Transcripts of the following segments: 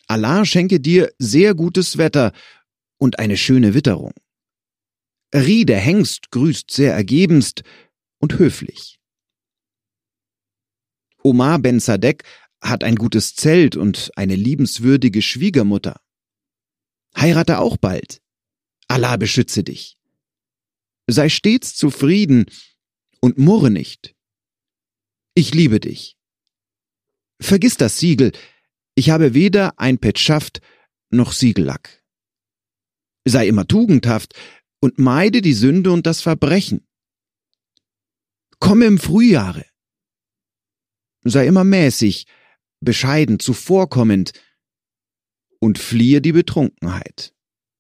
Allah schenke dir sehr gutes Wetter und eine schöne Witterung. Ri, der Hengst, grüßt sehr ergebenst und höflich. Omar ben Sadek hat ein gutes Zelt und eine liebenswürdige Schwiegermutter. Heirate auch bald. Allah beschütze dich. Sei stets zufrieden und murre nicht. Ich liebe dich. Vergiss das Siegel, ich habe weder ein Petschaft noch Siegellack. Sei immer tugendhaft und meide die Sünde und das Verbrechen. Komme im Frühjahre. Sei immer mäßig, bescheiden, zuvorkommend und fliehe die Betrunkenheit.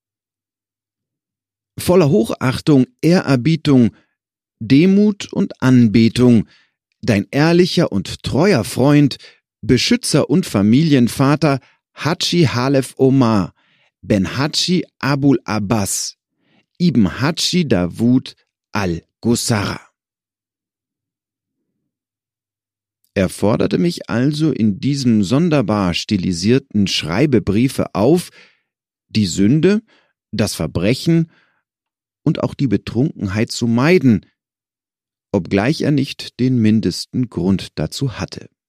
Voller Hochachtung, Ehrerbietung, Demut und Anbetung, dein ehrlicher und treuer Freund, Beschützer und Familienvater Hadschi Halef Omar, Ben Hadschi Abul Abbas, Ibn Hadschi Dawud al-Gusara. Er forderte mich also in diesem sonderbar stilisierten Schreibebriefe auf, die Sünde, das Verbrechen und auch die Betrunkenheit zu meiden, obgleich er nicht den mindesten Grund dazu hatte.